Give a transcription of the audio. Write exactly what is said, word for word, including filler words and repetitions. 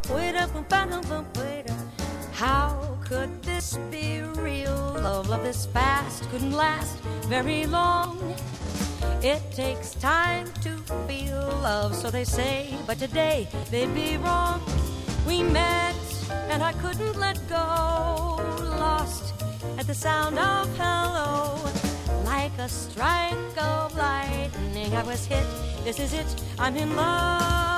Wait up, wait up. How could this be real? Love, love this fast couldn't last very long. It takes time to feel love, so they say, but today they'd be wrong. We met and I couldn't let go, lost at the sound of hello. Like a strike of lightning I was hit, this is it, I'm in love.